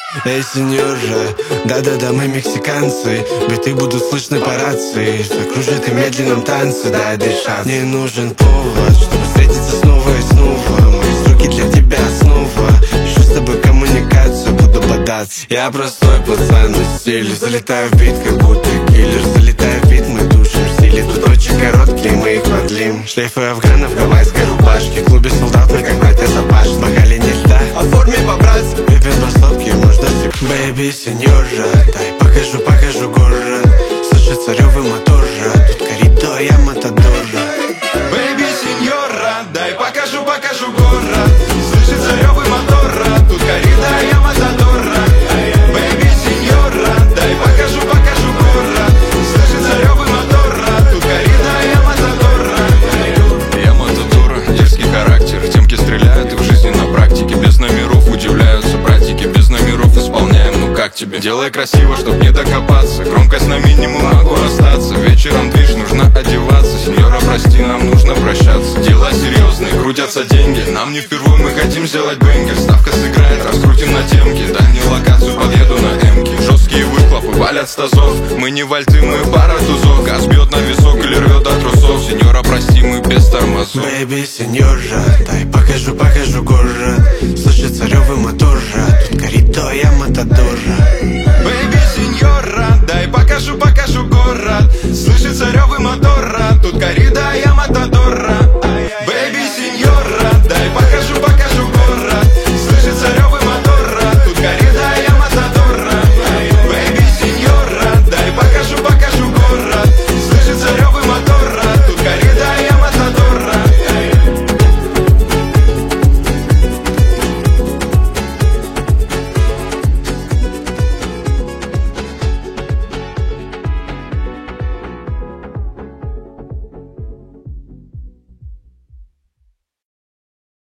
Эй, сеньора, да-да-да, мы мексиканцы. Биты будут слышны по рации. Закружит и медленном танце, дай дышать. Мне нужен повод, чтобы встретиться снова и снова. Мои руки для тебя снова. Ищу с тобой коммуникацию, буду бодаться. Я простой пацан на стиле. Залетаю в бит, как будто киллер. Залетаю в бит, мы душим в стиле. Тут очень короткие, мы их продлим. Шлейфы афганов в гавайской рубашке. В клубе солдат мы как братья Запаш. В бокале не льда, а в форме по-братски. Выпьем по стопке, можно сик. Бэйби, сеньора, дай покажу город. Слышится рёвы мотора. Тут коридор, я матадора. Бэйби, сеньора, дай покажу город. Слышится рёвы мотора. Тут коридор, я матадора. Бэйби, сеньора, дай покажу город. Слышится рёвы мотора. Тут коридор, я матадора. Я матадора, дерзкий характер. Темки стреляют и в жизни на практике. Без номеров удивляются братики. Без номеров исполняем, ну как тебе? Делай красиво, чтоб не докопаться. Громкость на минимум, могу расстаться. Вечером движ, нужно одеваться. Сеньора, прости, нам нужно прощаться. Дела серьезные, крутятся деньги. Нам не впервые, мы хотим сделать бенгер. Ставка сыграет, раскрутим на темке. Дальнюю локацию подъеду на эмке. Жесткие выхлопы валят с тазов. Мы не вальты, мы пара тузов. Газ бьет на висок или рвет до трусов. Сеньора, прости, мы без тормозов. Бэйби, сеньора, дай покажу город. Слышится рёвы мотора. Тут коридор, я матадора. Бэйби, сеньора, дай покажу город. Слышится рёвы мотора. Тут